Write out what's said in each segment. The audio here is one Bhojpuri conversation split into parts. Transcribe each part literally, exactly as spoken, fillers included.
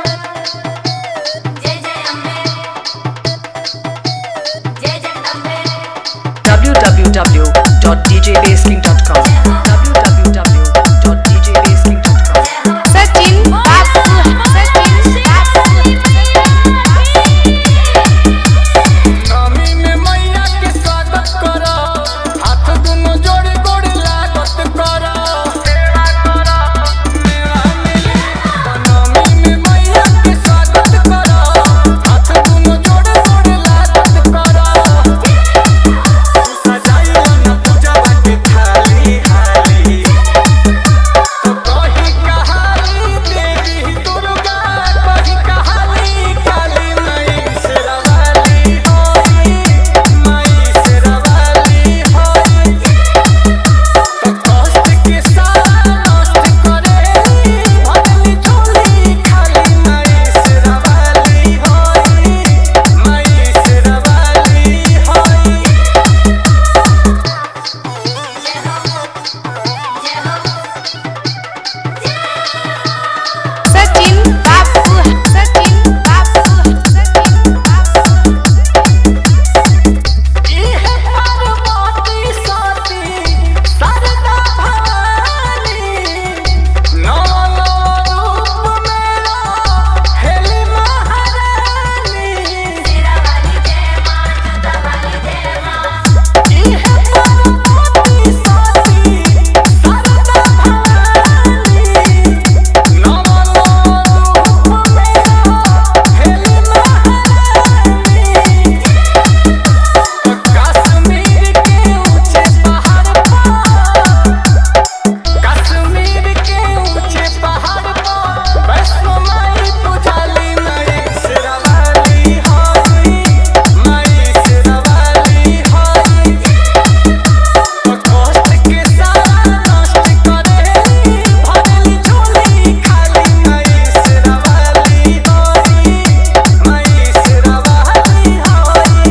w w w dot d j bass king dot com w w w dot d j bass king dot com Sachin बापू सचिन नमी में मैया के स्वागत करो, हाथ दोनों जोड़ गोड़ लागत करो, सेवा करो मेवा मिली। नमी में मैया के स्वागत करो, हाथ दोनों जोड़ गोड़ लागत करो। सजाइयो न पूजावा के थाली हाली, तो कहीं कहाली देवी दुर्गा, कहीं कहाली काली माई शेरावाली होई, माई शेरावाली होई। तो कष्ट के सारा नष्ट करेली, भरली झोली खाली माई शेरावाली होई, माई शेरावाली होई। सचिन बापू सचिन बापू सचिन बापू इहे पार्वती सती शारदा भवानी, नौ नौ रूप में हेली महारानी। इहे पार्वती सती शारदा भवानी, नौ नौ रूप में हेली महारानी। कश्मीर के ऊंचे पहाड़ पर, कश्मीर के ऊंचे पहाड़ पर वैष्णो माई पुजाली माई शेरावाली होई, माई शेरावाली होई। तो कष्ट के सारा नष्ट करेली, भरली झोली खाली माई शेरावाली होई, माई शेरावाली होई।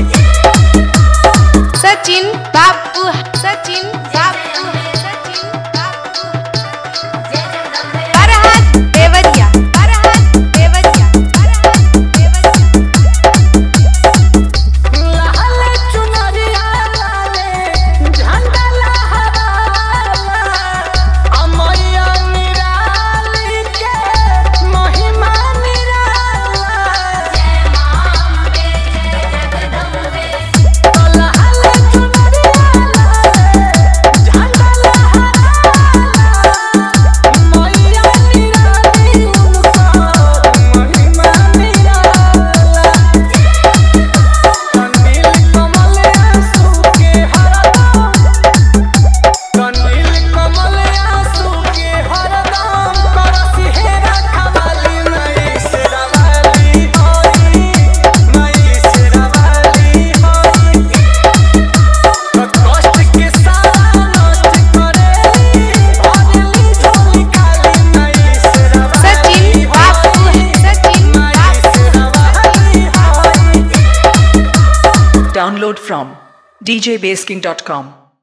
सचिन बापू सचिन बापू सचिन बापू फरहाद देवरिया फरहाद देवरिया फरहाद देवरिया लाल चुनरिया लाले झंडा लहराला, अमैया निराली के महिमा निराला। तो लाल चुनरिया लाले झंडा लहराला, मैया निराली उनका महिमा निराला। कनील कमल आंसू के हरदम, कनील कमल आंसू के हरदम करसी हेरा खवाली माई शेरावाली होई, माई शेरावाली होई। तो कष्ट के सारा नष्ट करेली, भरली झोली खाली माई शेरावाली सचिन बापू होई, सचिन माई बापू शेरावाली होई। download from d j bass king dot com